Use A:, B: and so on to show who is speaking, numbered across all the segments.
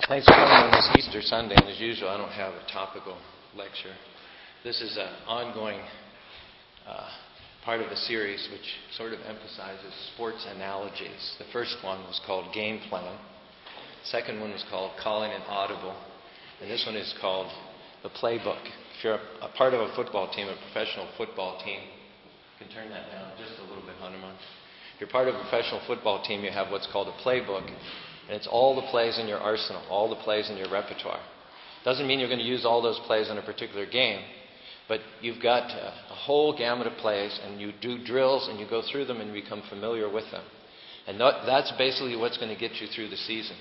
A: Thanks for coming on this Easter Sunday, and as usual, I don't have a topical lecture. This is an ongoing part of a series which sort of emphasizes sports analogies. The first one was called Game Plan. The second one was called Calling an Audible. And this one is called The Playbook. If you're a part of a football team, a professional football team, you can turn that down just a little bit, Hanuman. If you're part of a professional football team, you have what's called a playbook. And it's all the plays in your arsenal, all the plays in your repertoire. Doesn't mean you're going to use all those plays in a particular game, but you've got a whole gamut of plays, and you do drills, and you go through them, and you become familiar with them. And that's basically what's going to get you through the season.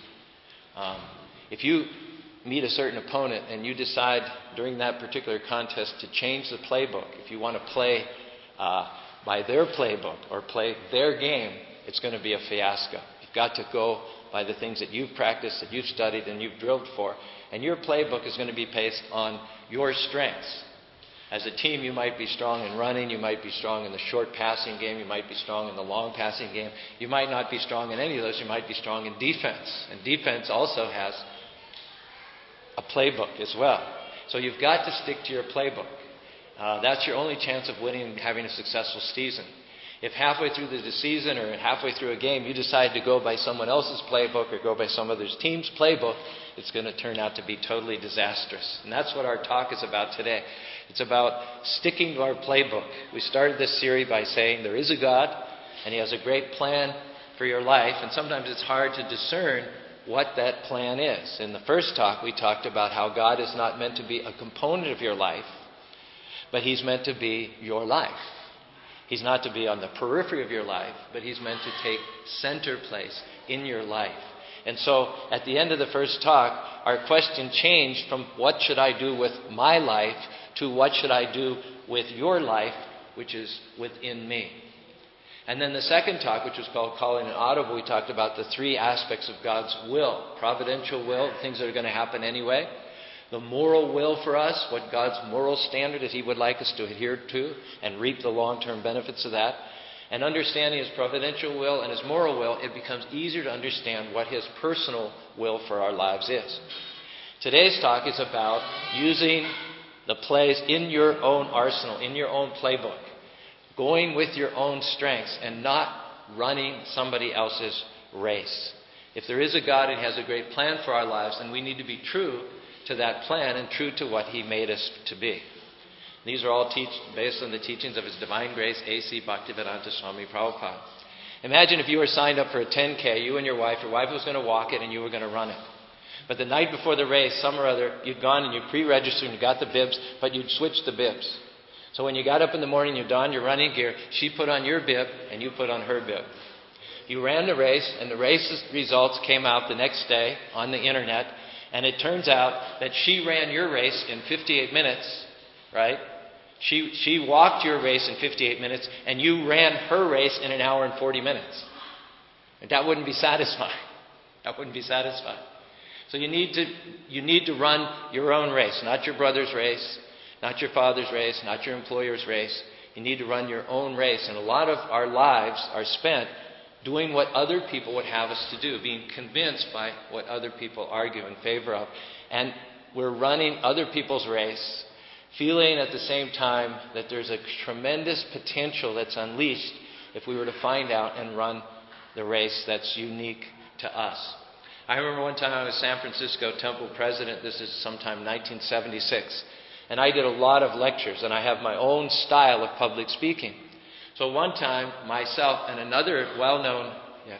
A: If you meet a certain opponent, and you decide during that particular contest to change the playbook, if you want to play by their playbook or play their game, it's going to be a fiasco. You've got to go by the things that you've practiced, that you've studied, and you've drilled for. And your playbook is going to be based on your strengths. As a team, you might be strong in running, you might be strong in the short passing game, you might be strong in the long passing game. You might not be strong in any of those, you might be strong in defense. And defense also has a playbook as well. So you've got to stick to your playbook. That's your only chance of winning and having a successful season. If halfway through the season or halfway through a game you decide to go by someone else's playbook or go by some other team's playbook, it's going to turn out to be totally disastrous. And that's what our talk is about today. It's about sticking to our playbook. We started this series by saying there is a God and He has a great plan for your life, and sometimes it's hard to discern what that plan is. In the first talk we talked about how God is not meant to be a component of your life, but He's meant to be your life. He's not to be on the periphery of your life, but He's meant to take center place in your life. And so at the end of the first talk, our question changed from what should I do with my life to what should I do with your life, which is within me. And then the second talk, which was called Calling an Audible, we talked about the three aspects of God's will. Providential will, things that are going to happen anyway. The moral will for us, what God's moral standard is He would like us to adhere to and reap the long-term benefits of that. And understanding His providential will and His moral will, it becomes easier to understand what His personal will for our lives is. Today's talk is about using the plays in your own arsenal, in your own playbook. Going with your own strengths and not running somebody else's race. If there is a God and He has a great plan for our lives, then we need to be true to that plan and true to what He made us to be. These are all based on the teachings of His Divine Grace, A.C. Bhaktivedanta Swami Prabhupada. Imagine if you were signed up for a 10K, you and your wife was going to walk it and you were going to run it. But the night before the race, some or other, you'd gone and you pre-registered and you got the bibs, but you'd switched the bibs. So when you got up in the morning, you donned your running gear, she put on your bib and you put on her bib. You ran the race, and the race's results came out the next day on the internet. And it turns out that she ran your race in 58 minutes, right? She walked your race in 58 minutes, and you ran her race in an hour and 40 minutes. And that wouldn't be satisfying. That wouldn't be satisfying. So you need to run your own race, not your brother's race, not your father's race, not your employer's race. You need to run your own race. And a lot of our lives are spent doing what other people would have us to do, being convinced by what other people argue in favor of. And we're running other people's race, feeling at the same time that there's a tremendous potential that's unleashed if we were to find out and run the race that's unique to us. I remember one time I was San Francisco Temple president. This is sometime 1976. And I did a lot of lectures, and I have my own style of public speaking. So one time, myself and another well-known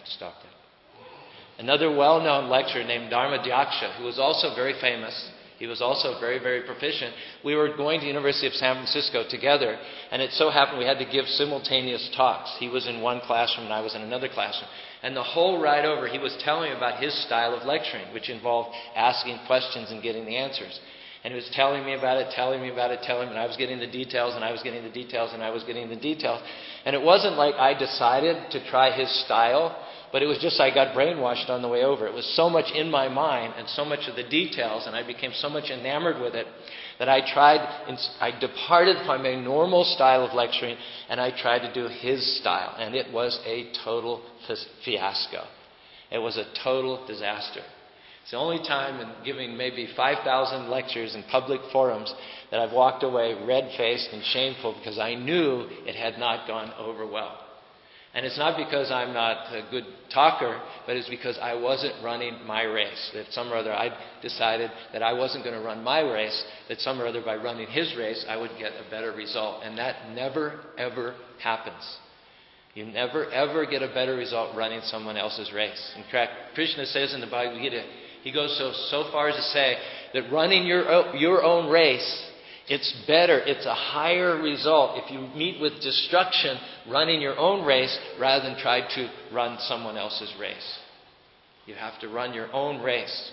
A: lecturer named Dharma Dhyaksha, who was also very famous, he was also very, very proficient, we were going to the University of San Francisco together, and it so happened we had to give simultaneous talks. He was in one classroom and I was in another classroom. And the whole ride over, he was telling me about his style of lecturing, which involved asking questions and getting the answers. And he was telling me about it, and I was getting the details, and I was getting the details, and I was getting the details. And it wasn't like I decided to try his style, but it was just I got brainwashed on the way over. It was so much in my mind and so much of the details, and I became so much enamored with it that I departed from my normal style of lecturing, and I tried to do his style. And it was a total fiasco. It was a total disaster. It's the only time in giving maybe 5,000 lectures in public forums that I've walked away red-faced and shameful because I knew it had not gone over well. And it's not because I'm not a good talker, but it's because I wasn't running my race. That some or other, I decided that I wasn't going to run my race, that some or other by running his race, I would get a better result. And that never, ever happens. You never, ever get a better result running someone else's race. In fact, Krishna says in the Bhagavad Gita, he goes so far as to say that running your own race, it's better, it's a higher result if you meet with destruction running your own race rather than try to run someone else's race. You have to run your own race.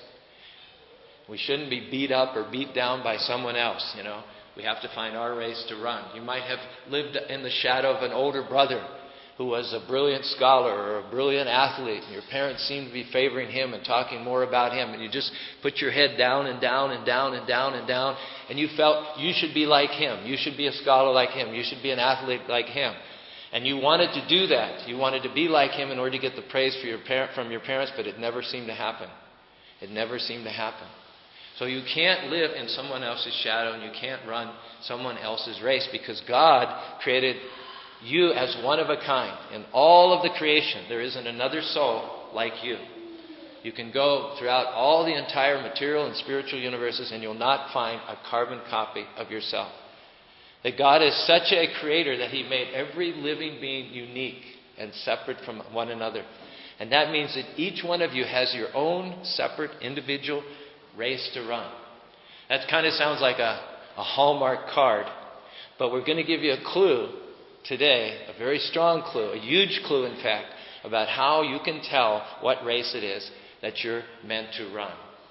A: We shouldn't be beat up or beat down by someone else, We have to find our race to run. You might have lived in the shadow of an older brother who was a brilliant scholar or a brilliant athlete, and your parents seemed to be favoring him and talking more about him, and you just put your head down and down and down and down and down, and you felt you should be like him, you should be a scholar like him, you should be an athlete like him. And you wanted to do that. You wanted to be like him in order to get the praise from your parents, but it never seemed to happen. It never seemed to happen. So you can't live in someone else's shadow, and you can't run someone else's race, because God created you as one of a kind. In all of the creation, there isn't another soul like you. You can go throughout all the entire material and spiritual universes and you'll not find a carbon copy of yourself. That God is such a creator that He made every living being unique and separate from one another. And that means that each one of you has your own separate individual race to run. That kind of sounds like a Hallmark card. But we're going to give you a clue today, a very strong clue, a huge clue in fact, about how you can tell what race it is that you're meant to run.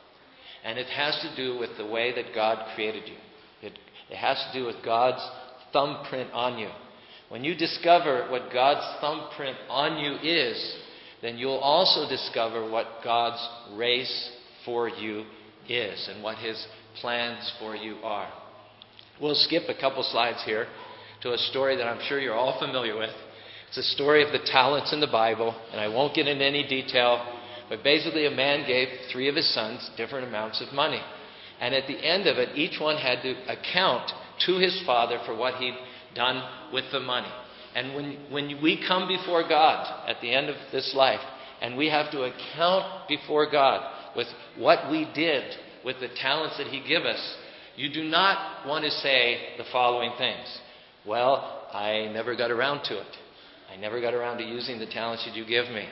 A: And it has to do with the way that God created you. It has to do with God's thumbprint on you. When you discover what God's thumbprint on you is, then you'll also discover what God's race for you is and what His plans for you are. We'll skip a couple slides here to a story that I'm sure you're all familiar with. It's a story of the talents in the Bible, and I won't get into any detail, but basically a man gave 3 of his sons different amounts of money. And at the end of it, each one had to account to his father for what he'd done with the money. And when we come before God at the end of this life, and we have to account before God with what we did with the talents that He gave us, you do not want to say the following things. Well, I never got around to it. I never got around to using the talents that you give me.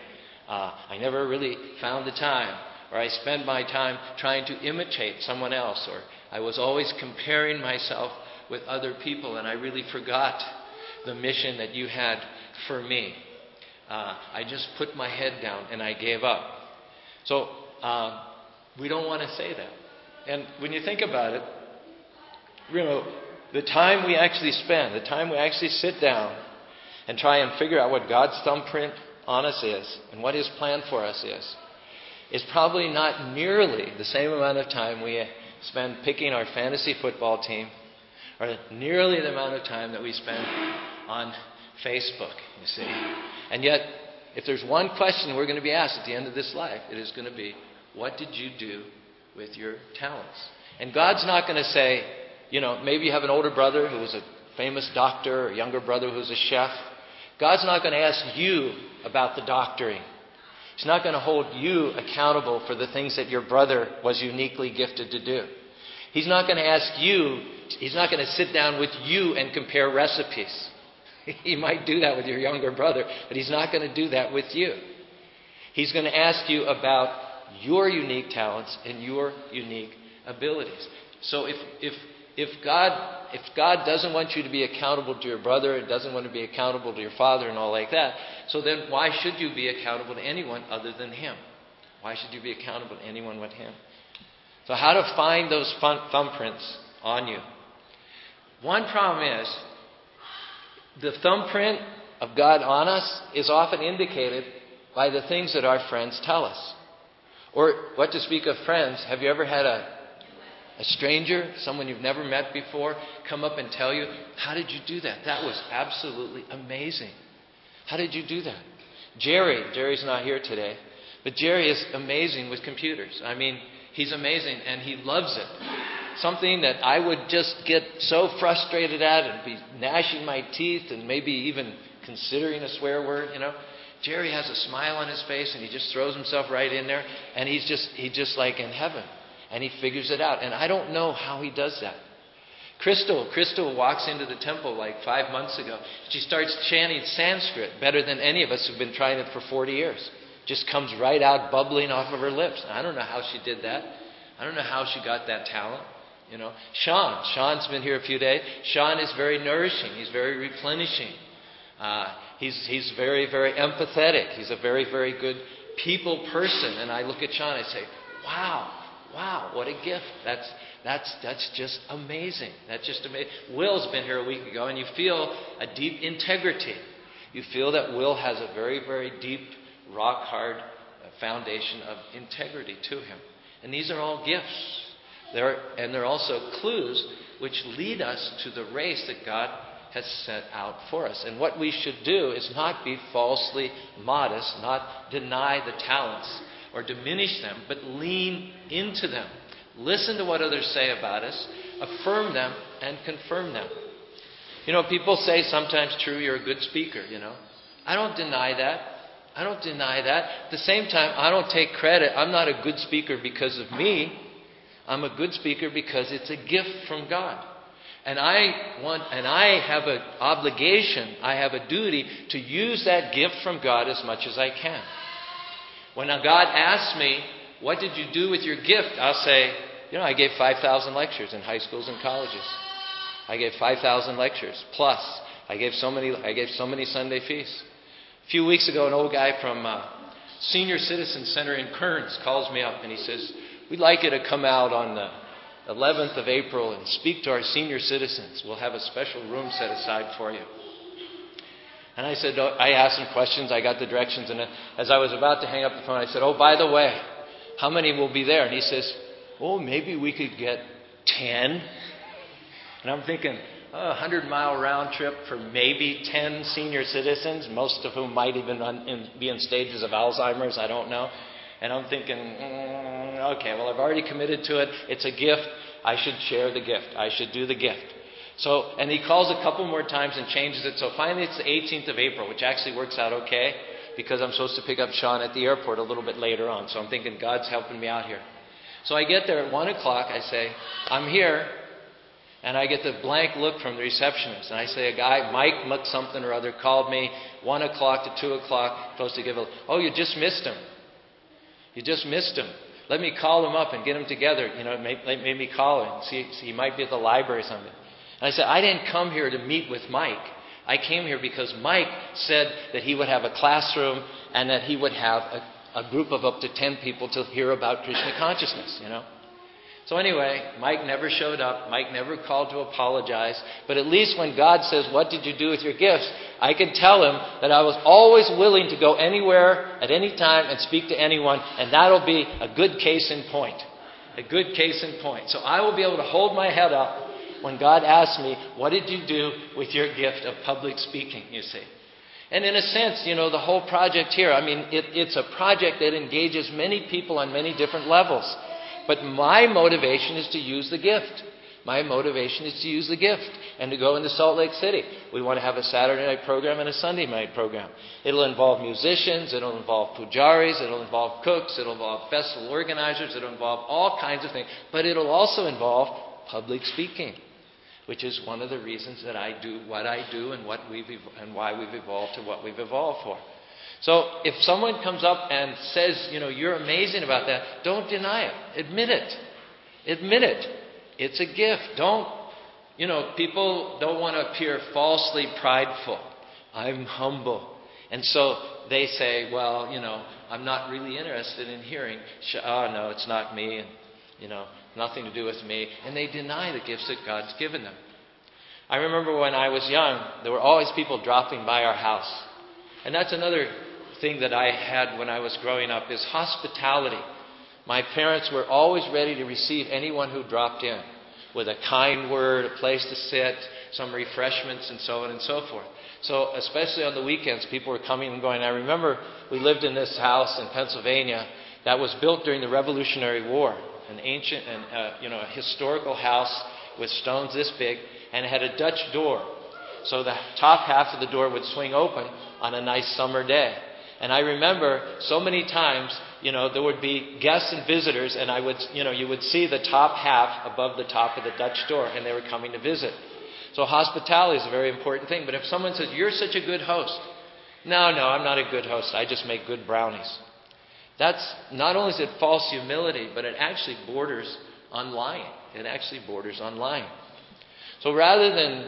A: I never really found the time. Or I spent my time trying to imitate someone else. Or I was always comparing myself with other people and I really forgot the mission that you had for me. I just put my head down and I gave up. So we don't want to say that. And when you think about it, the time we actually spend, the time we actually sit down and try and figure out what God's thumbprint on us is and what His plan for us is probably not nearly the same amount of time we spend picking our fantasy football team or nearly the amount of time that we spend on Facebook, you see. And yet, if there's one question we're going to be asked at the end of this life, it is going to be, what did you do with your talents? And God's not going to say, maybe you have an older brother who was a famous doctor or a younger brother who was a chef. God's not going to ask you about the doctoring. He's not going to hold you accountable for the things that your brother was uniquely gifted to do. He's not going to ask you, He's not going to sit down with you and compare recipes. He might do that with your younger brother, but He's not going to do that with you. He's going to ask you about your unique talents and your unique abilities. So if God doesn't want you to be accountable to your brother, and doesn't want to be accountable to your father and all like that, so then why should you be accountable to anyone other than Him? Why should you be accountable to anyone but Him? So how to find those thumbprints on you? One problem is the thumbprint of God on us is often indicated by the things that our friends tell us. Or, what to speak of friends, have you ever had a stranger, someone you've never met before, come up and tell you, how did you do that? That was absolutely amazing. How did you do that? Jerry's not here today, But Jerry is amazing with computers. I mean, he's amazing and he loves it. Something that I would just get so frustrated at and be gnashing my teeth and maybe even considering a swear word, Jerry has a smile on his face and he just throws himself right in there and he's just like in heaven and he figures it out. And I don't know how he does that. Crystal walks into the temple like 5 months ago. She starts chanting Sanskrit better than any of us who've been trying it for 40 years. Just comes right out bubbling off of her lips. I don't know how she did that. I don't know how she got that talent. Sean's been here a few days. Sean is very nourishing. He's very replenishing. He's very, very empathetic. He's a very, very good people person. And I look at Sean and I say, wow, what a gift. That's just amazing. That's just amazing. Will's been here a week ago, and you feel a deep integrity. You feel that Will has a very, very deep, rock-hard foundation of integrity to him. And these are all gifts. They're also clues which lead us to the race that God has set out for us. And what we should do is not be falsely modest, not deny the talents or diminish them, but lean into them. Listen to what others say about us, affirm them, and confirm them. People say sometimes, true, you're a good speaker, I don't deny that. At the same time, I don't take credit. I'm not a good speaker because of me. I'm a good speaker because it's a gift from God. And I have an obligation, I have a duty to use that gift from God as much as I can. When God asks me, what did you do with your gift? I'll say, I gave 5,000 lectures in high schools and colleges. I gave 5,000 lectures plus. I gave so many Sunday feasts. A few weeks ago, an old guy from Senior Citizen Center in Kearns calls me up and he says, we'd like you to come out on the 11th of April and speak to our senior citizens. We'll have a special room set aside for you. And I said, I asked him questions, I got the directions, and as I was about to hang up the phone, I said, by the way, how many will be there? And he says, maybe we could get 10. And I'm thinking, a 100-mile round trip for maybe 10 senior citizens, most of whom might even be in stages of Alzheimer's, I don't know. And I'm thinking, okay, well, I've already committed to it. It's a gift. I should share the gift. I should do the gift. So, and he calls a couple more times and changes it. So finally it's the 18th of April, which actually works out okay because I'm supposed to pick up Sean at the airport a little bit later on. So I'm thinking God's helping me out here. So I get there at 1 o'clock. I say, I'm here. And I get the blank look from the receptionist. And I say, a guy, Mike something or other, called me 1 o'clock to 2 o'clock, supposed to give you just missed him. You just missed him. Let me call him up and get him together. Made me call him. See, he might be at the library or something. And I said, I didn't come here to meet with Mike. I came here because Mike said that he would have a classroom and that he would have a group of up to 10 people to hear about Krishna consciousness, So anyway, Mike never showed up. Mike never called to apologize. But at least when God says, what did you do with your gifts? I can tell him that I was always willing to go anywhere, at any time, and speak to anyone. And that'll be a good case in point. A good case in point. So I will be able to hold my head up when God asks me, what did you do with your gift of public speaking, you see? And in a sense, the whole project here, it's a project that engages many people on many different levels. But my motivation is to use the gift. My motivation is to use the gift and to go into Salt Lake City. We want to have a Saturday night program and a Sunday night program. It'll involve musicians. It'll involve pujaris. It'll involve cooks. It'll involve festival organizers. It'll involve all kinds of things. But it'll also involve public speaking, which is one of the reasons that I do what I do and why we've evolved to what we've evolved for. So if someone comes up and says, you're amazing about that, don't deny it. Admit it. Admit it. It's a gift. People don't want to appear falsely prideful. I'm humble. And so they say, well, I'm not really interested in hearing. No, it's not me. And, nothing to do with me. And they deny the gifts that God's given them. I remember when I was young, there were always people dropping by our house. And that's another thing that I had when I was growing up is hospitality. My parents were always ready to receive anyone who dropped in with a kind word, a place to sit, some refreshments, and so on and so forth. So especially on the weekends, people were coming and going. I remember we lived in this house in Pennsylvania that was built during the Revolutionary War, an ancient and a historical house with stones this big, and it had a Dutch door. So the top half of the door would swing open on a nice summer day. And I remember so many times, there would be guests and visitors, and you would see the top half above the top of the Dutch door, and they were coming to visit. So hospitality is a very important thing. But if someone says, "You're such a good host," no, I'm not a good host. I just make good brownies. That's not only is it false humility, but it actually borders on lying. It actually borders on lying. So rather than,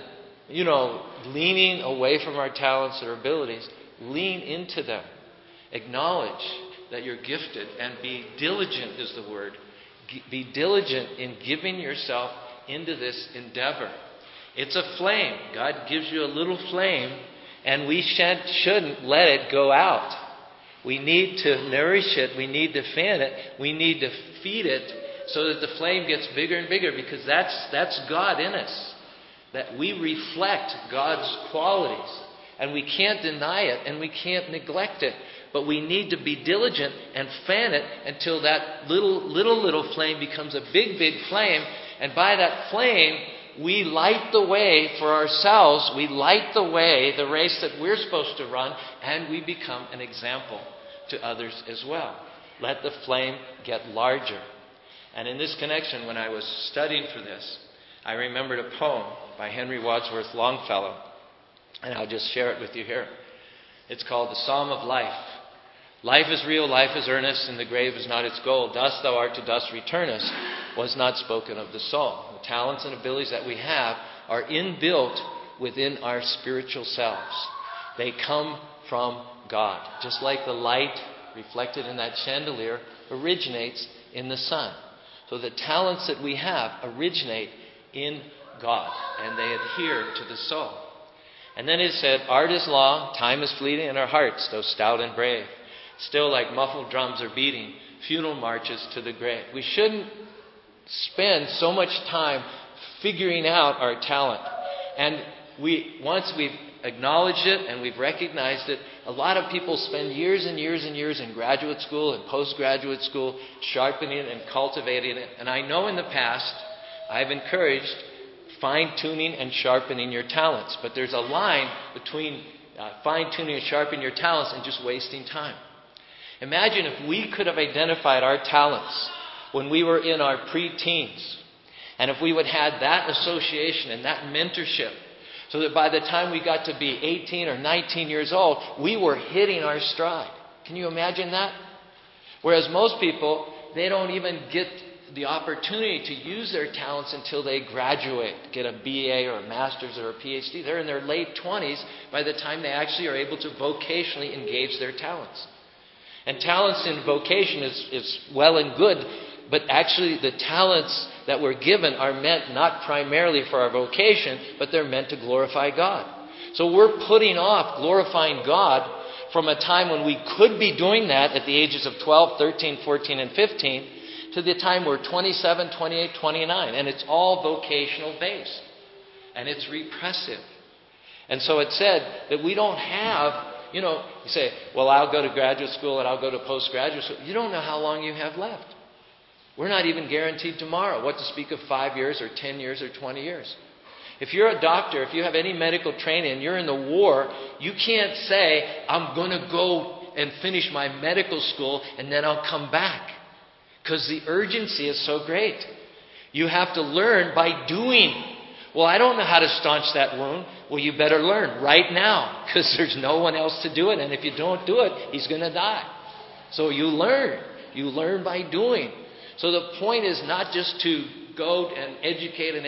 A: leaning away from our talents or abilities, lean into them. Acknowledge that you're gifted and be diligent is the word. Be diligent in giving yourself into this endeavor. It's a flame. God gives you a little flame, and we shouldn't let it go out. We need to nourish it. We need to fan it. We need to feed it so that the flame gets bigger and bigger, because that's God in us. That we reflect God's qualities. And we can't deny it, and we can't neglect it. But we need to be diligent and fan it until that little flame becomes a big flame. And by that flame, we light the way for ourselves. We light the way, the race that we're supposed to run, and we become an example to others as well. Let the flame get larger. And in this connection, when I was studying for this, I remembered a poem by Henry Wadsworth Longfellow, and I'll just share it with you here. It's called The Psalm of Life. Life is real, life is earnest, and the grave is not its goal. Dust thou art, to dust returnest, was not spoken of the soul. The talents and abilities that we have are inbuilt within our spiritual selves. They come from God. Just like the light reflected in that chandelier originates in the sun. So the talents that we have originate in God, and they adhere to the soul. And then it said, art is long, time is fleeting, and our hearts, though stout and brave, still like muffled drums are beating funeral marches to the grave. We shouldn't spend so much time figuring out our talent. And once we've acknowledged it and we've recognized it, a lot of people spend years and years and years in graduate school and postgraduate school sharpening it and cultivating it. And I know in the past I've encouraged fine-tuning and sharpening your talents. But there's a line between fine-tuning and sharpening your talents and just wasting time. Imagine if we could have identified our talents when we were in our pre-teens. And if we would have had that association and that mentorship, so that by the time we got to be 18 or 19 years old, we were hitting our stride. Can you imagine that? Whereas most people, they don't even get the opportunity to use their talents until they graduate, get a BA or a master's or a PhD. They're in their late 20s by the time they actually are able to vocationally engage their talents. And talents in vocation is well and good, but actually the talents that we're given are meant not primarily for our vocation, but they're meant to glorify God. So we're putting off glorifying God from a time when we could be doing that at the ages of 12, 13, 14, and 15 to the time we're 27, 28, 29. And it's all vocational based. And it's repressive. And so it said that we don't have, you say, well, I'll go to graduate school and I'll go to postgraduate school. You don't know how long you have left. We're not even guaranteed tomorrow. What to speak of 5 years or 10 years or 20 years. If you're a doctor, if you have any medical training and you're in the war, you can't say, I'm going to go and finish my medical school and then I'll come back. Because the urgency is so great. You have to learn by doing. Well, I don't know how to staunch that wound. Well, you better learn right now, because there's no one else to do it. And if you don't do it, he's going to die. So you learn. You learn by doing. So the point is not just to go and educate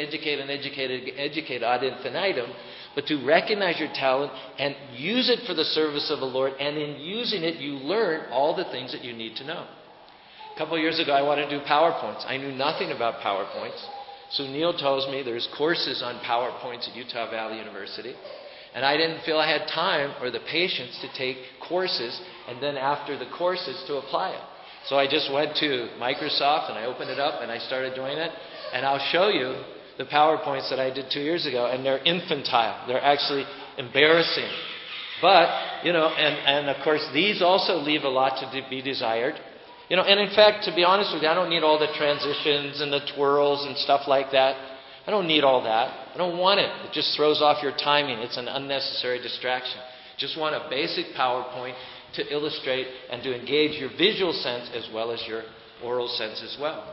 A: ad infinitum, but to recognize your talent and use it for the service of the Lord. And in using it, you learn all the things that you need to know. A couple of years ago, I wanted to do PowerPoints. I knew nothing about PowerPoints. So Neil tells me there's courses on PowerPoints at Utah Valley University. And I didn't feel I had time or the patience to take courses and then after the courses to apply it. So I just went to Microsoft and I opened it up and I started doing it. And I'll show you the PowerPoints that I did 2 years ago. And they're infantile. They're actually embarrassing. But, and of course, these also leave a lot to be desired. And in fact, to be honest with you, I don't need all the transitions and the twirls and stuff like that. I don't need all that. I don't want it. It just throws off your timing. It's an unnecessary distraction. Just want a basic PowerPoint to illustrate and to engage your visual sense as well as your oral sense as well.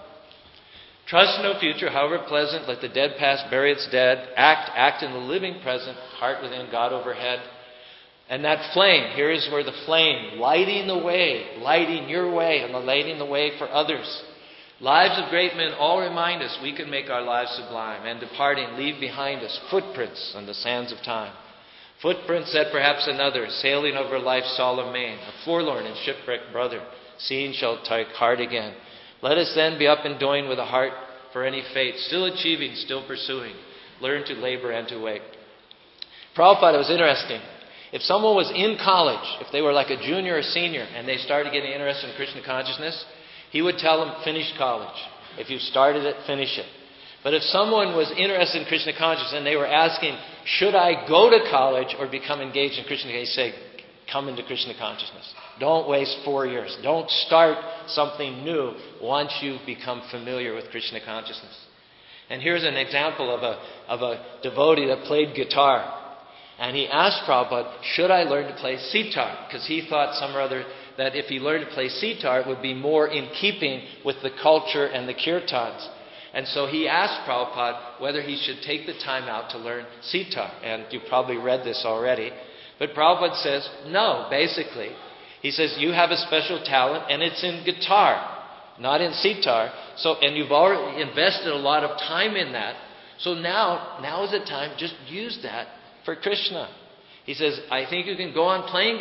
A: Trust no future, however pleasant. Let the dead past bury its dead. Act in the living present. Heart within, God overhead. And that flame, here is where the flame, lighting the way, lighting your way and lighting the way for others. Lives of great men all remind us we can make our lives sublime, and departing leave behind us footprints on the sands of time. Footprints that perhaps another, sailing over life's solemn main, a forlorn and shipwrecked brother, seeing shall take heart again. Let us then be up and doing with a heart for any fate, still achieving, still pursuing. Learn to labor and to wait. Prabhupada, it was interesting. If someone was in college, if they were like a junior or senior, and they started getting interested in Krishna consciousness, he would tell them, finish college. If you've started it, finish it. But if someone was interested in Krishna consciousness and they were asking, should I go to college or become engaged in Krishna, he'd say, come into Krishna consciousness. Don't waste 4 years. Don't start something new once you've become familiar with Krishna consciousness. And here's an example of a devotee that played guitar. And he asked Prabhupada, should I learn to play sitar? Because he thought some or other that if he learned to play sitar, it would be more in keeping with the culture and the kirtans. And so he asked Prabhupada whether he should take the time out to learn sitar. And you probably read this already. But Prabhupada says, no, basically. He says, you have a special talent and it's in guitar, not in sitar. And you've already invested a lot of time in that. So now is the time, just use that for Krishna. He says, I think you can go on playing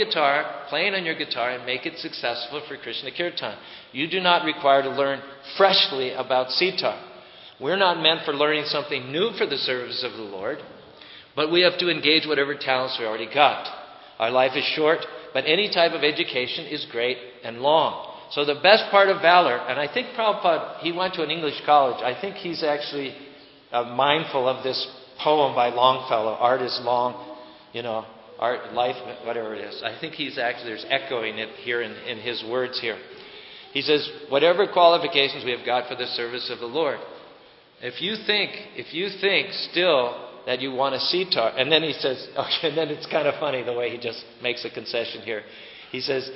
A: on your guitar and make it successful for Krishna Kirtan. You do not require to learn freshly about sitar. We're not meant for learning something new for the service of the Lord, but we have to engage whatever talents we already got. Our life is short, but any type of education is great and long. So the best part of valor, and I think Prabhupada, he went to an English college. I think he's actually mindful of this poem by Longfellow, Art is Long, art, life, whatever it is. I think there's echoing it here in his words here. He says, whatever qualifications we have got for the service of the Lord. If you think still that you want a sitar, and then he says, okay, and then it's kind of funny the way he just makes a concession here. He says,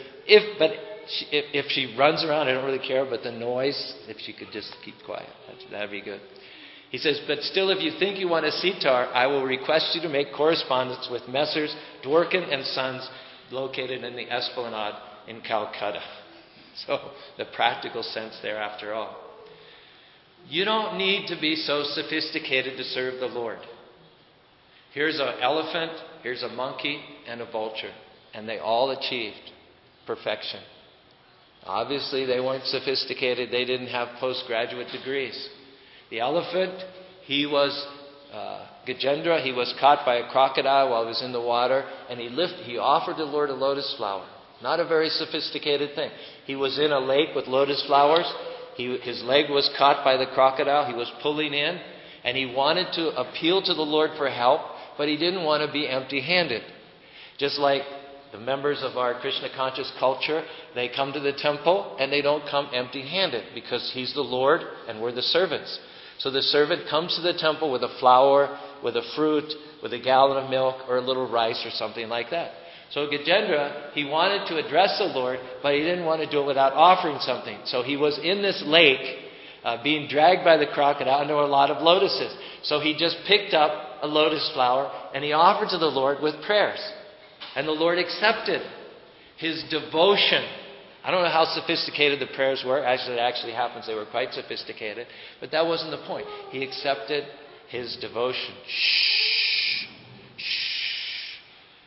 A: if she runs around, I don't really care, but the noise, if she could just keep quiet, that'd be good. He says, but still, if you think you want a sitar, I will request you to make correspondence with Messrs. Dworkin and Sons, located in the Esplanade in Calcutta. So, the practical sense there after all. You don't need to be so sophisticated to serve the Lord. Here's an elephant, here's a monkey, and a vulture. And they all achieved perfection. Obviously, they weren't sophisticated. They didn't have postgraduate degrees. The elephant, he was Gajendra. He was caught by a crocodile while he was in the water, and he offered the Lord a lotus flower. Not a very sophisticated thing. He was in a lake with lotus flowers. His leg was caught by the crocodile. He was pulling in, and he wanted to appeal to the Lord for help, but he didn't want to be empty-handed. Just like the members of our Krishna conscious culture, they come to the temple and they don't come empty-handed because he's the Lord and we're the servants. So the servant comes to the temple with a flower, with a fruit, with a gallon of milk, or a little rice or something like that. So Gajendra, he wanted to address the Lord, but he didn't want to do it without offering something. So he was in this lake, being dragged by the crocodile, and there were a lot of lotuses. So he just picked up a lotus flower, and he offered to the Lord with prayers. And the Lord accepted his devotion. I don't know how sophisticated the prayers were. Actually, it actually happens they were quite sophisticated. But that wasn't the point. He accepted his devotion. Shh. Shh.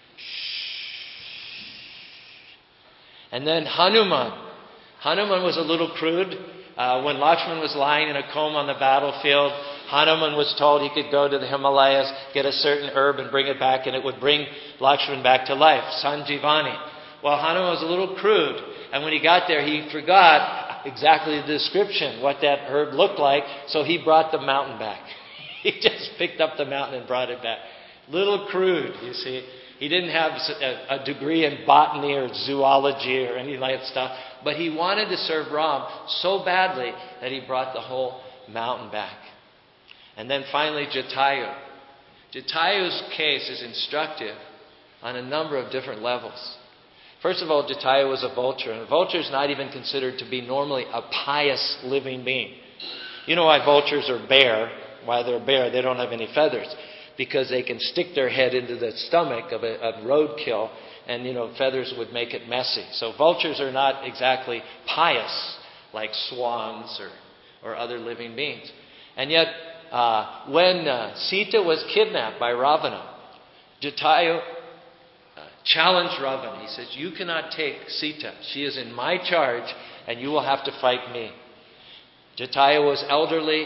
A: Shh. And then Hanuman. Hanuman was a little crude. When Lakshman was lying in a coma on the battlefield, Hanuman was told he could go to the Himalayas, get a certain herb and bring it back, and it would bring Lakshman back to life. Sanjivani. Well, Hanuman was a little crude. And when he got there, he forgot exactly the description, what that herb looked like, so he brought the mountain back. He just picked up the mountain and brought it back.
B: Little crude, you see. He didn't have a degree in botany or zoology or any of that stuff, but he wanted to serve Ram so badly that he brought the whole mountain back. And then finally, Jatayu. Jatayu's case is instructive on a number of different levels. First of all, Jatayu was a vulture, and a vulture is not even considered to be normally a pious living being. You know why vultures are bare? Why they're bare? They don't have any feathers. Because they can stick their head into the stomach of a roadkill, and feathers would make it messy. So vultures are not exactly pious like swans or other living beings. And yet, when Sita was kidnapped by Ravana, Jatayu challenged Ravana. He says, "You cannot take Sita. She is in my charge, and you will have to fight me." Jatayu was elderly.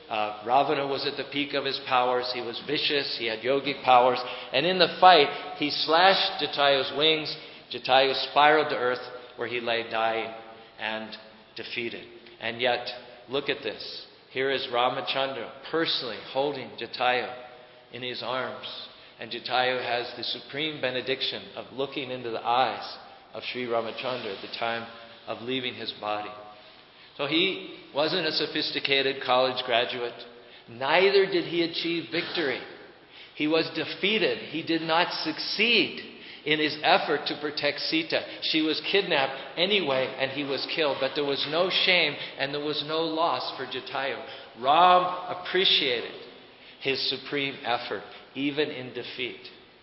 B: Ravana was at the peak of his powers. He was vicious. He had yogic powers. And in the fight, he slashed Jatayu's wings. Jatayu spiraled to earth, where he lay dying and defeated. And yet, look at this. Here is Ramachandra personally holding Jatayu in his arms. And Jatayu has the supreme benediction of looking into the eyes of Sri Ramachandra at the time of leaving his body. So he wasn't a sophisticated college graduate. Neither did he achieve victory. He was defeated. He did not succeed in his effort to protect Sita. She was kidnapped anyway, and he was killed. But there was no shame and there was no loss for Jatayu. Ram appreciated his supreme effort, even in defeat.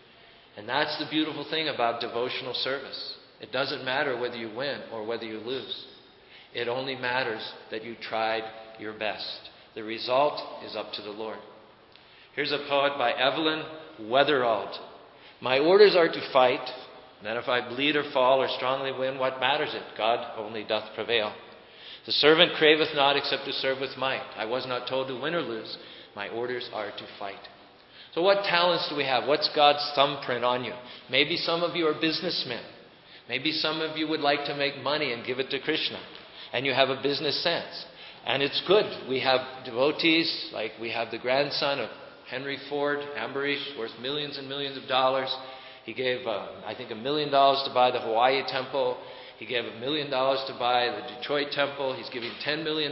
B: And that's the beautiful thing about devotional service. It doesn't matter whether you win or whether you lose. It only matters that you tried your best. The result is up to the Lord. Here's a poem by Evelyn Weatherald. "My orders are to fight, and that if I bleed or fall or strongly win, what matters it? God only doth prevail. The servant craveth not except to serve with might. I was not told to win or lose. My orders are to fight." So what talents do we have? What's God's thumbprint on you? Maybe some of you are businessmen. Maybe some of you would like to make money and give it to Krishna. And you have a business sense. And it's good. We have devotees, like we have the grandson of Henry Ford, Ambarish, worth millions and millions of dollars. He gave, I think, $1 million to buy the Hawaii temple. He gave $1 million to buy the Detroit temple. He's giving $10 million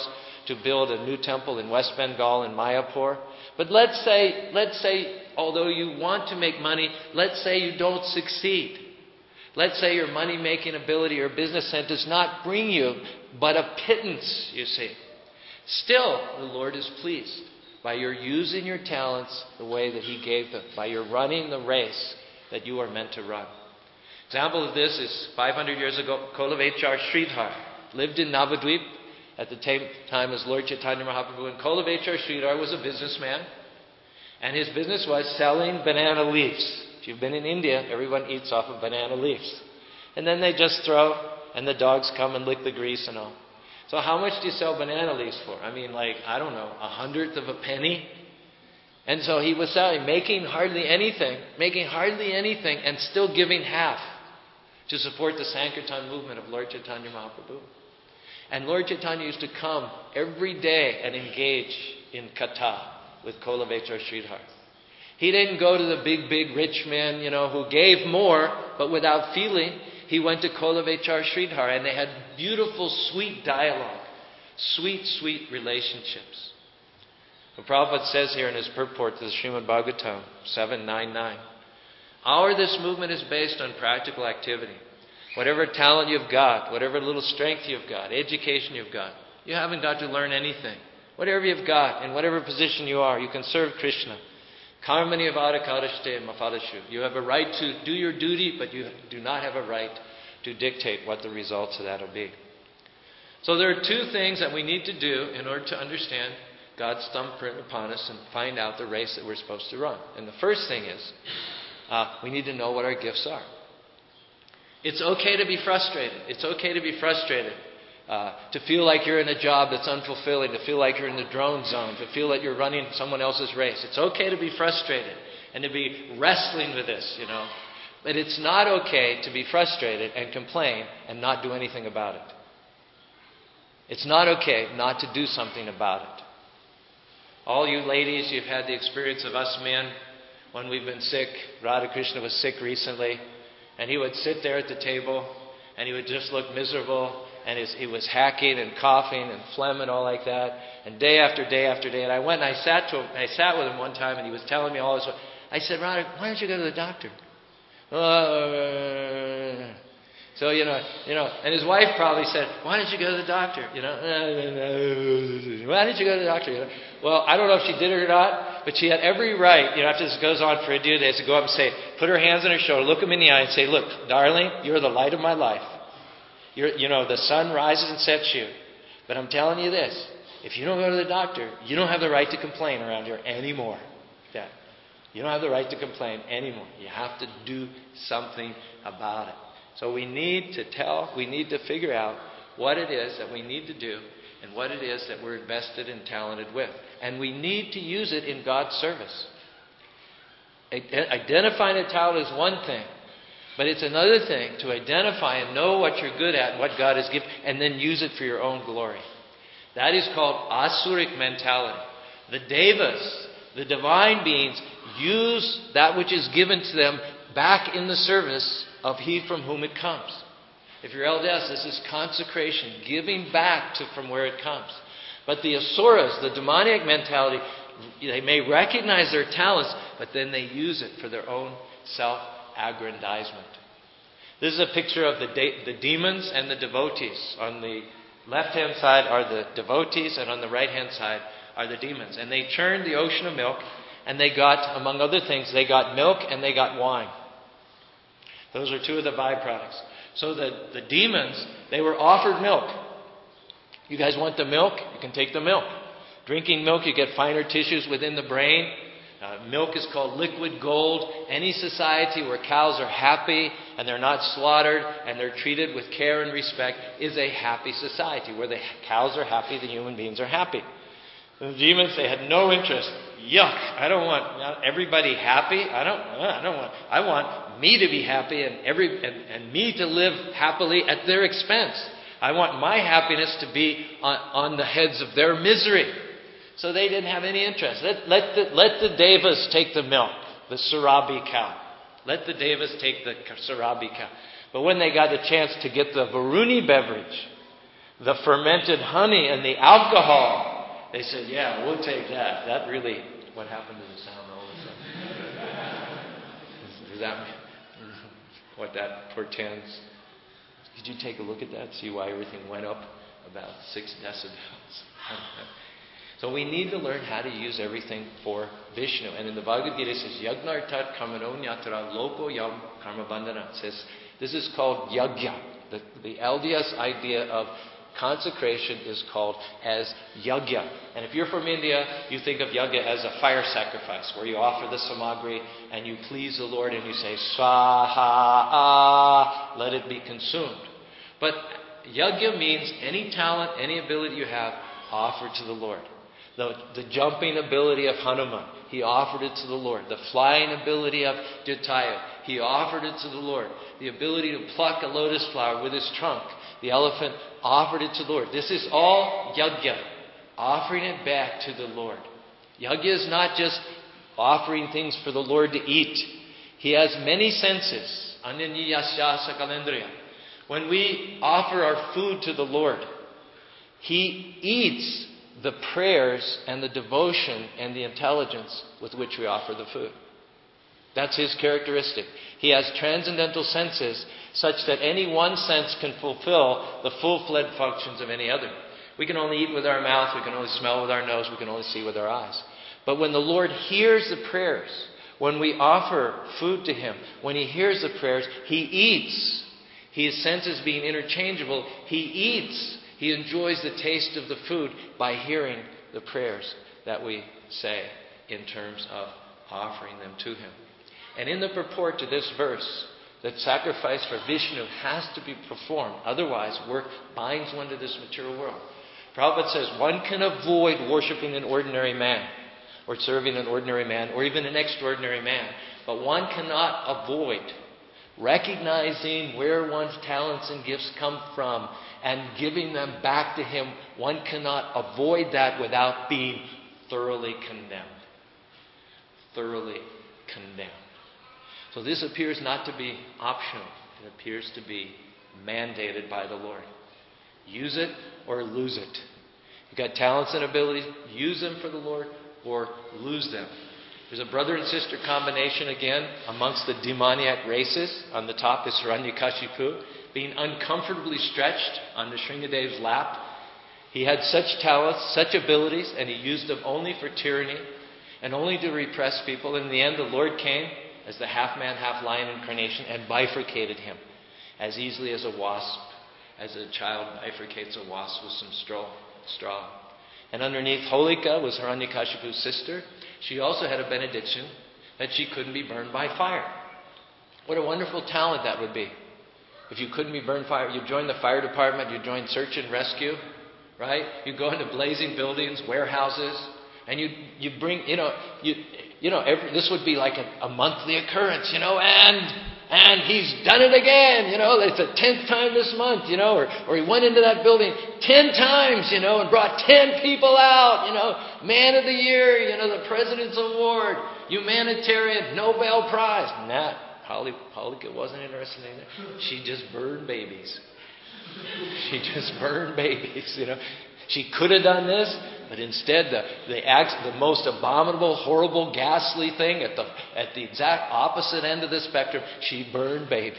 B: to build a new temple in West Bengal in Mayapur. But let's say, although you want to make money, let's say you don't succeed. Let's say your money-making ability or business sense does not bring you but a pittance, you see. Still, the Lord is pleased by your using your talents the way that He gave them, by your running the race that you are meant to run. Example of this is 500 years ago, Kolavechar Sridhar lived in Navadvip at the time as Lord Chaitanya Mahaprabhu. And Kolavechar Sridhar was a businessman, and his business was selling banana leaves. If you've been in India, everyone eats off of banana leaves. And then they just throw, and the dogs come and lick the grease and all. So how much do you sell banana leaves for? I mean, I don't know, 1/100th of a penny? And so he was selling, making hardly anything, and still giving half to support the Sankirtan movement of Lord Chaitanya Mahaprabhu. And Lord Chaitanya used to come every day and engage in katha with Kolavechar Sridhar. He didn't go to the big rich men, who gave more, but without feeling. He went to Kolavechar Sridhar, and they had beautiful, sweet dialogue, sweet relationships. The Prabhupada says here in his purport to the Srimad Bhagavatam 799, this movement is based on practical activity. Whatever talent you've got, whatever little strength you've got, education you've got, you haven't got to learn anything. Whatever you've got, in whatever position you are, you can serve Krishna. Karmani avadakarashte mafadashu. You have a right to do your duty, but you do not have a right to dictate what the results of that will be. So there are two things that we need to do in order to understand God's thumbprint upon us and find out the race that we're supposed to run. And the first thing is, we need to know what our gifts are. It's okay to be frustrated. It's okay to be frustrated. To feel like you're in a job that's unfulfilling, to feel like you're in the drone zone, to feel that you're running someone else's race. It's okay to be frustrated and to be wrestling with this, But it's not okay to be frustrated and complain and not do anything about it. It's not okay not to do something about it. All you ladies, you've had the experience of us men. when we've been sick. Radhakrishna was sick recently, and he would sit there at the table, and he would just look miserable, and he was hacking and coughing and phlegm and all like that, and day after day after day. And I went and I sat with him one time, and he was telling me all this. I said, Radha, why don't you go to the doctor? So, and his wife probably said, why don't you go to the doctor? Why didn't you go to the doctor? Well, I don't know if she did it or not, but she had every right, after this goes on for a few days, to go up and say, put her hands on her shoulder, look him in the eye and say, look, darling, you're the light of my life. The sun rises and sets you. But I'm telling you this, if you don't go to the doctor, you don't have the right to complain around here anymore. Yeah. You don't have the right to complain anymore. You have to do something about it. So we need to figure out what it is that we need to do and what it is that we're invested and talented with. And we need to use it in God's service. Identifying a talent is one thing, but it's another thing to identify and know what you're good at and what God has given, and then use it for your own glory. That is called asuric mentality. The devas, the divine beings, use that which is given to them back in the service of He from whom it comes. If you're LDS, this is consecration, giving back from where it comes. But the asuras, the demoniac mentality, they may recognize their talents, but then they use it for their own self-aggrandizement. This is a picture of the demons and the devotees. On the left-hand side are the devotees, and on the right-hand side are the demons. And they churned the ocean of milk, and they got, among other things, they got milk and they got wine. Those are two of the byproducts. So the demons, they were offered milk. You guys want the milk? You can take the milk. Drinking milk, you get finer tissues within the brain. Milk is called liquid gold. Any society where cows are happy and they're not slaughtered and they're treated with care and respect is a happy society. Where the cows are happy, the human beings are happy. The demons, they had no interest. Yuck! I don't want everybody happy. I want me to be happy and me to live happily at their expense. I want my happiness to be on the heads of their misery. So they didn't have any interest. Let the devas take the milk, the Surabi cow. Let the devas take the Surabi cow. But when they got the chance to get the Varuni beverage, the fermented honey and the alcohol, they said, yeah, we'll take that. That really, what happened to the sound all of a sudden? Is that what that portends? Did you take a look at that? See why everything went up about 6 decibels? So we need to learn how to use everything for Vishnu. And in the Bhagavad Gita it says, Yagnartat kamanonyatra loko yam karma bandhana. It says, this is called yagya. The LDS idea of consecration is called as yagya. And if you're from India, you think of yagya as a fire sacrifice, where you offer the samagri and you please the Lord and you say, swaha, let it be consumed. But yagya means any talent, any ability you have, offered to the Lord. The jumping ability of Hanuman, he offered it to the Lord. The flying ability of Jatayu, he offered it to the Lord. The ability to pluck a lotus flower with his trunk, the elephant offered it to the Lord. This is all yagya, offering it back to the Lord. Yagya is not just offering things for the Lord to eat. He has many senses. Ananyayasya sakalendriya. When we offer our food to the Lord, He eats the prayers and the devotion and the intelligence with which we offer the food. That's His characteristic. He has transcendental senses such that any one sense can fulfill the full-fledged functions of any other. We can only eat with our mouth, we can only smell with our nose, we can only see with our eyes. But when the Lord hears the prayers, when we offer food to Him, when He hears the prayers, He eats. His senses being interchangeable, He eats. He enjoys the taste of the food by hearing the prayers that we say in terms of offering them to Him. And in the purport to this verse, that sacrifice for Vishnu has to be performed. Otherwise, work binds one to this material world. Prabhupada says one can avoid worshipping an ordinary man, or serving an ordinary man, or even an extraordinary man. But one cannot avoid recognizing where one's talents and gifts come from and giving them back to Him. One cannot avoid that without being thoroughly condemned. Thoroughly condemn. So this appears not to be optional. It appears to be mandated by the Lord. Use it or lose it. You've got talents and abilities, use them for the Lord or lose them. There's a brother and sister combination again amongst the demoniac races. On the top is Hiranyakashipu, being uncomfortably stretched on the Shringadev's lap. He had such talents, such abilities, and he used them only for tyranny and only to repress people. And in the end, the Lord came as the half-man, half-lion incarnation and bifurcated him as easily as a wasp, as a child bifurcates a wasp with some straw. And underneath Holika was Hiranyakashipu's sister. She also had a benediction that she couldn't be burned by fire. What a wonderful talent that would be. If you couldn't be burned by fire, you join the fire department, you join search and rescue, right? You go into blazing buildings, warehouses, and you bring, this would be like a monthly occurrence, and he's done it again, it's the 10th time this month, or he went into that building 10 times, and brought 10 people out, Man of the Year, the President's Award, Humanitarian Nobel Prize. Nah, Holika wasn't interested in it. She just burned babies. She could have done this, but instead the most abominable, horrible, ghastly thing at the exact opposite end of the spectrum, she burned babies.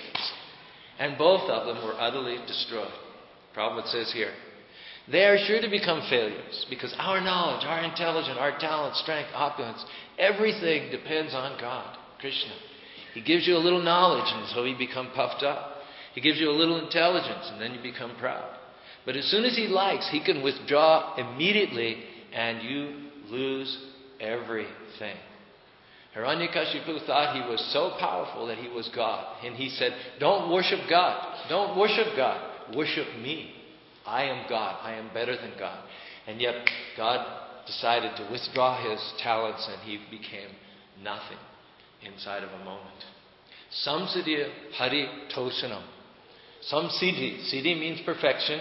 B: And both of them were utterly destroyed. The prophet says here, they are sure to become failures because our knowledge, our intelligence, our talent, strength, opulence, everything depends on God, Krishna. He gives you a little knowledge and so you become puffed up. He gives you a little intelligence and then you become proud. But as soon as he likes, he can withdraw immediately and you lose everything. Hiranyakashipu thought he was so powerful that he was God. And he said, don't worship God. Don't worship God. Worship me. I am God. I am better than God. And yet God decided to withdraw his talents and he became nothing inside of a moment. Samsiddhya Hari Toshanam. Some siddhi. Siddhi means perfection.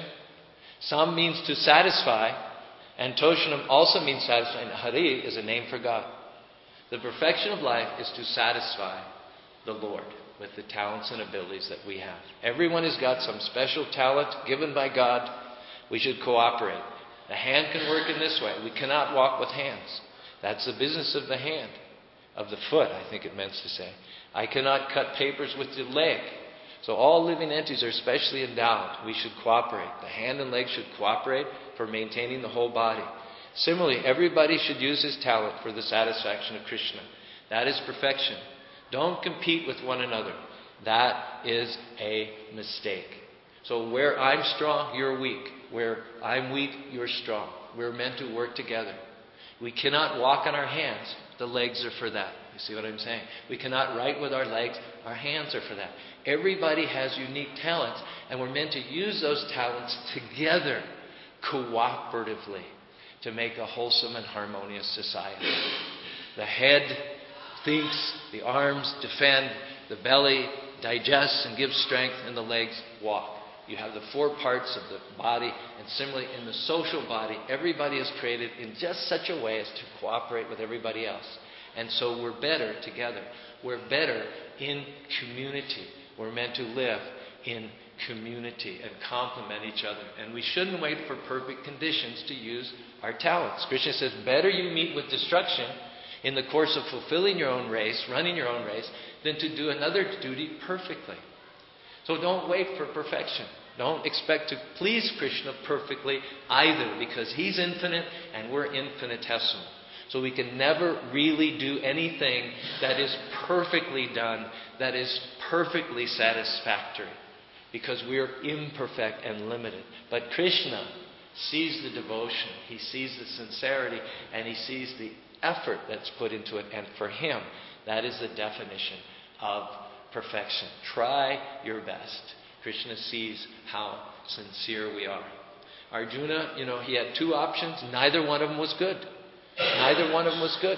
B: Some means to satisfy. And Toshanam also means satisfy. And Hari is a name for God. The perfection of life is to satisfy the Lord with the talents and abilities that we have. Everyone has got some special talent given by God. We should cooperate. The hand can work in this way. We cannot walk with hands. That's the business of the hand. Of the foot, I think it meant to say. I cannot cut papers with the leg. So all living entities are specially endowed. We should cooperate. The hand and leg should cooperate for maintaining the whole body. Similarly, everybody should use his talent for the satisfaction of Krishna. That is perfection. Don't compete with one another. That is a mistake. So where I'm strong, you're weak. Where I'm weak, you're strong. We're meant to work together. We cannot walk on our hands. The legs are for that. You see what I'm saying? We cannot write with our legs. Our hands are for that. Everybody has unique talents, and we're meant to use those talents together, cooperatively, to make a wholesome and harmonious society. The head thinks, the arms defend, the belly digests and gives strength, and the legs walk. You have the four parts of the body, and similarly in the social body, everybody is created in just such a way as to cooperate with everybody else. And so we're better together. We're better in community. We're meant to live in community and complement each other. And we shouldn't wait for perfect conditions to use our talents. Krishna says, better you meet with destruction in the course of fulfilling your own race, running your own race, than to do another duty perfectly. So don't wait for perfection. Don't expect to please Krishna perfectly either, because he's infinite and we're infinitesimal. So we can never really do anything that is perfectly done, that is perfectly satisfactory, because we are imperfect and limited. But Krishna sees the devotion, he sees the sincerity, and he sees the effort that's put into it. And for him, that is the definition of perfection. Try your best. Krishna sees how sincere we are. Arjuna, he had two options. Neither one of them was good. Neither one of them was good.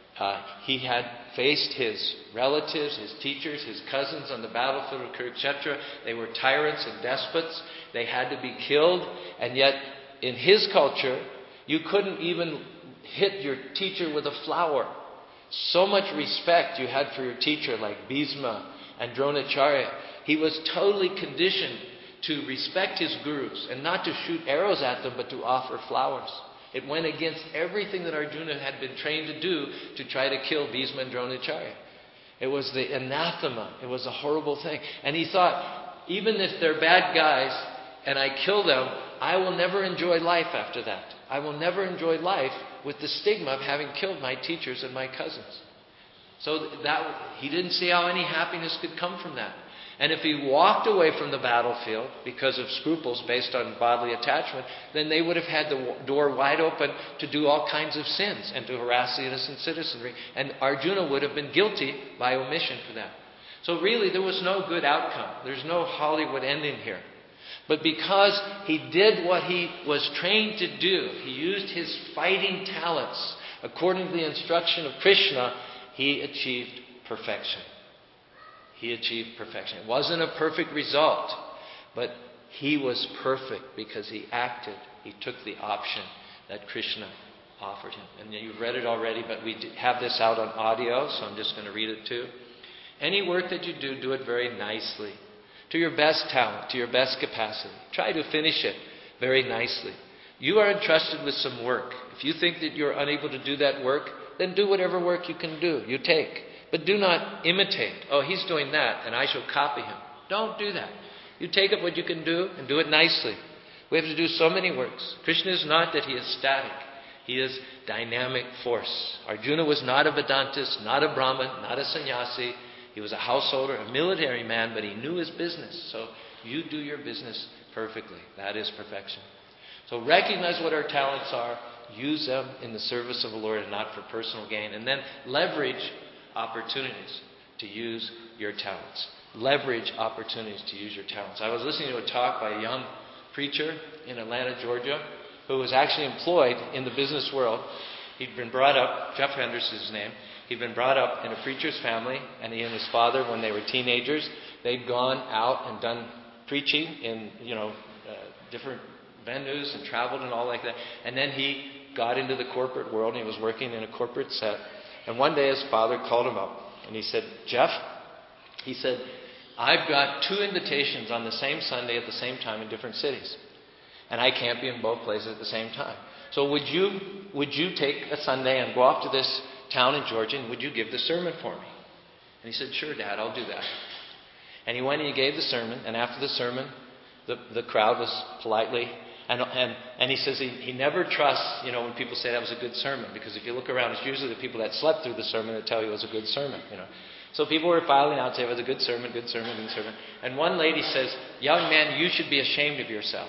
B: He had faced his relatives, his teachers, his cousins on the battlefield of Kurukshetra. They were tyrants and despots. They had to be killed. And yet, in his culture, you couldn't even hit your teacher with a flower. So much respect you had for your teacher like Bhisma and Dronacharya. He was totally conditioned to respect his gurus and not to shoot arrows at them, but to offer flowers. It went against everything that Arjuna had been trained to do to try to kill Bhisma and Dronacharya. It was the anathema. It was a horrible thing. And he thought, even if they're bad guys and I kill them, I will never enjoy life after that. I will never enjoy life with the stigma of having killed my teachers and my cousins. So that he didn't see how any happiness could come from that. And if he walked away from the battlefield because of scruples based on bodily attachment, then they would have had the door wide open to do all kinds of sins and to harass the innocent citizenry. And Arjuna would have been guilty by omission for that. So really, there was no good outcome. There's no Hollywood ending here. But because he did what he was trained to do, he used his fighting talents according to the instruction of Krishna, he achieved perfection. He achieved perfection. It wasn't a perfect result, but he was perfect because he acted. He took the option that Krishna offered him. And you've read it already, but we have this out on audio, so I'm just going to read it too. Any work that you do, do it very nicely, to your best talent, to your best capacity. Try to finish it very nicely. You are entrusted with some work. If you think that you're unable to do that work, then do whatever work you can do. You take. But do not imitate. Oh, he's doing that, and I shall copy him. Don't do that. You take up what you can do and do it nicely. We have to do so many works. Krishna is not that he is static. He is dynamic force. Arjuna was not a Vedantist, not a Brahmin, not a sannyasi. He was a householder, a military man, but he knew his business. So you do your business perfectly. That is perfection. So recognize what our talents are. Use them in the service of the Lord and not for personal gain. And then leverage opportunities to use your talents. Leverage opportunities to use your talents. I was listening to a talk by a young preacher in Atlanta, Georgia, who was actually employed in the business world. He'd been brought up, Jeff Henderson is his name, he'd been brought up in a preacher's family, and he and his father, when they were teenagers, they'd gone out and done preaching in, different venues and traveled and all like that. And then he got into the corporate world, and he was working in a corporate set. And one day his father called him up and he said, Jeff, he said, I've got 2 invitations on the same Sunday at the same time in different cities. And I can't be in both places at the same time. So would you take a Sunday and go off to this town in Georgia and would you give the sermon for me? And he said, sure, Dad, I'll do that. And he went and he gave the sermon. And after the sermon, the crowd was politely... And he says he never trusts, when people say that was a good sermon. Because if you look around, it's usually the people that slept through the sermon that tell you it was a good sermon. So people were filing out and saying it was a good sermon, good sermon, good sermon. And one lady says, young man, you should be ashamed of yourself.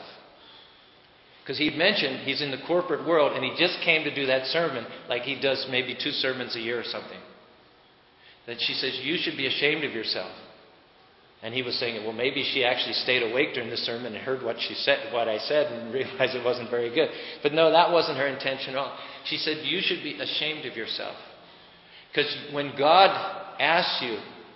B: Because he'd mentioned he's in the corporate world and he just came to do that sermon like he does maybe 2 sermons a year or something. That she says, you should be ashamed of yourself. And he was saying, well, maybe she actually stayed awake during the sermon and heard what I said and realized it wasn't very good. But no, that wasn't her intention at all. She said, you should be ashamed of yourself. Because when God asks you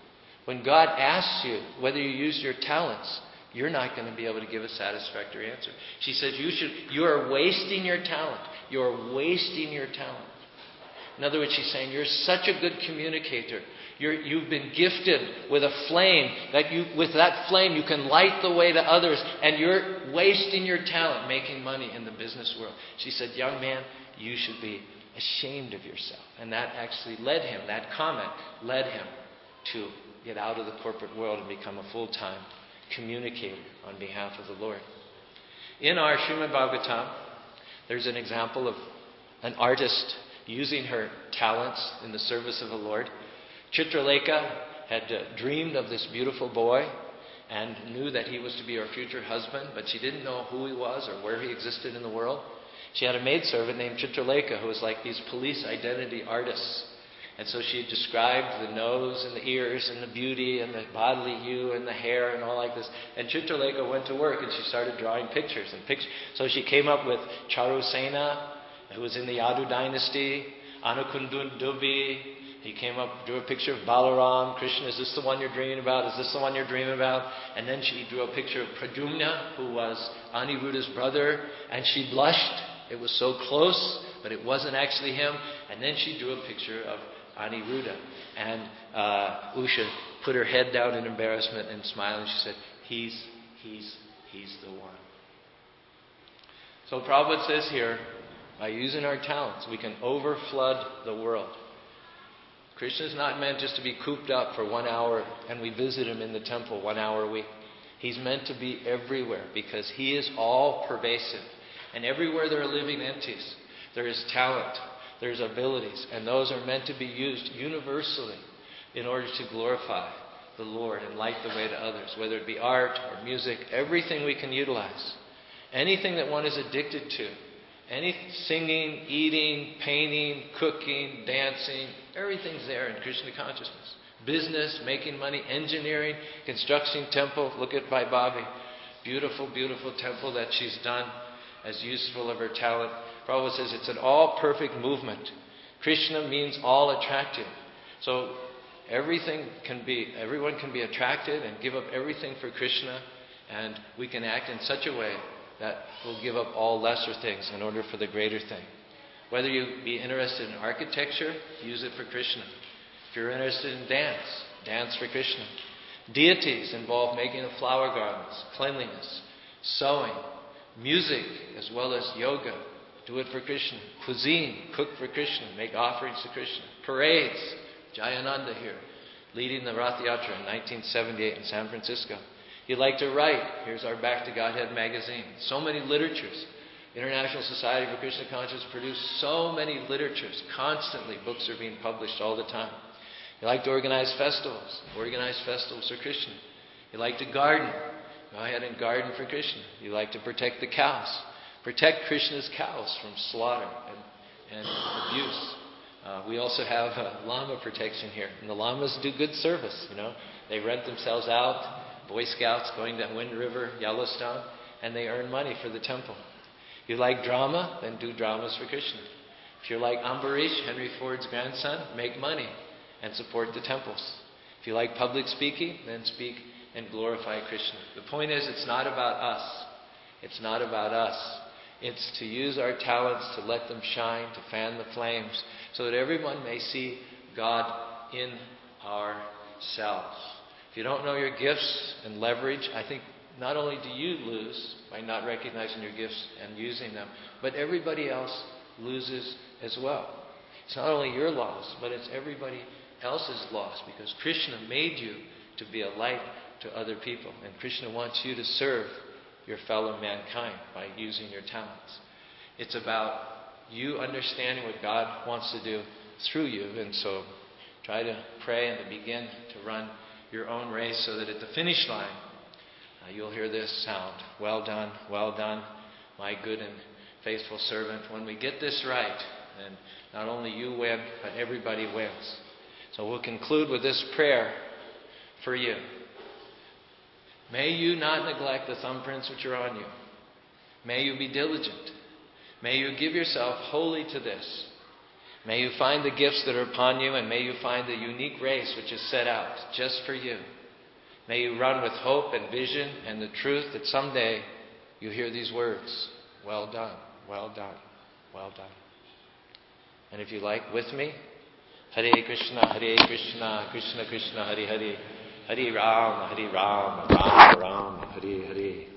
B: whether you use your talents, you're not going to be able to give a satisfactory answer. She says, you are wasting your talent. You're wasting your talent. In other words, she's saying, you're such a good communicator. You've been gifted with a flame with that flame you can light the way to others, and you're wasting your talent making money in the business world. She said, young man, you should be ashamed of yourself. And that actually that comment led him to get out of the corporate world and become a full-time communicator on behalf of the Lord. In our Srimad Bhagavatam, there's an example of an artist using her talents in the service of the Lord. Chitralekha had dreamed of this beautiful boy and knew that he was to be her future husband, but she didn't know who he was or where he existed in the world. She had a maidservant named Chitralekha who was like these police identity artists. And so she described the nose and the ears and the beauty and the bodily hue and the hair and all like this. And Chitralekha went to work and she started drawing pictures. So she came up with Charusena, who was in the Yadu dynasty, Anukundundubi. He came up, drew a picture of Balaram. Krishna, is this the one you're dreaming about? Is this the one you're dreaming about? And then she drew a picture of Pradyumna, who was Aniruddha's brother. And she blushed. It was so close, but it wasn't actually him. And then she drew a picture of Aniruddha. And Usha put her head down in embarrassment and smiled, and she said, he's the one. So Prabhupada says here, by using our talents, we can overflood the world. Krishna is not meant just to be cooped up for 1 hour and we visit him in the temple 1 hour a week. He's meant to be everywhere because he is all pervasive. And everywhere there are living entities, there is talent, there's abilities, and those are meant to be used universally in order to glorify the Lord and light the way to others, whether it be art or music, everything we can utilize. Anything that one is addicted to, any singing, eating, painting, cooking, dancing, everything's there in Krishna consciousness. Business, making money, engineering, constructing temple. Look at Vaibhavi. Beautiful, beautiful temple that she's done as useful of her talent. Prabhupada says it's an all-perfect movement. Krishna means all attractive. So everyone can be attracted and give up everything for Krishna, and we can act in such a way that will give up all lesser things in order for the greater thing. Whether you be interested in architecture, use it for Krishna. If you're interested in dance for Krishna. Deities involve making of flower gardens, cleanliness, sewing, music, as well as yoga. Do it for Krishna. Cuisine, cook for Krishna, make offerings to Krishna. Parades, Jayananda here, leading the Rath Yatra in 1978 in San Francisco. You like to write, here's our Back to Godhead magazine. So many literatures. International Society for Krishna Consciousness produced so many literatures. Constantly, books are being published all the time. You like to organize festivals for Krishna. You like to garden, go ahead and garden for Krishna. You like to protect the cows. Protect Krishna's cows from slaughter and abuse. We also have Lama protection here. And the Lamas do good service, They rent themselves out. Boy Scouts going to Wind River, Yellowstone, and they earn money for the temple. If you like drama, then do dramas for Krishna. If you're like Ambarish, Henry Ford's grandson, make money and support the temples. If you like public speaking, then speak and glorify Krishna. The point is, it's not about us. It's not about us. It's to use our talents to let them shine, to fan the flames, so that everyone may see God in ourselves. If you don't know your gifts and leverage, I think not only do you lose by not recognizing your gifts and using them, but everybody else loses as well. It's not only your loss, but it's everybody else's loss, because Krishna made you to be a light to other people. And Krishna wants you to serve your fellow mankind by using your talents. It's about you understanding what God wants to do through you. And so try to pray and to begin to run your own race so that at the finish line, you'll hear this sound. Well done, my good and faithful servant. When we get this right, then not only you win, but everybody wins. So we'll conclude with this prayer for you. May you not neglect the thumbprints which are on you. May you be diligent. May you give yourself wholly to this. May you find the gifts that are upon you, and may you find the unique race which is set out just for you. May you run with hope and vision and the truth that someday you hear these words, well done, well done, well done. And if you like, with me, Hare Krishna, Krishna Krishna, Hare Hare, Hare Ram, Ram Ram, Hare Hare.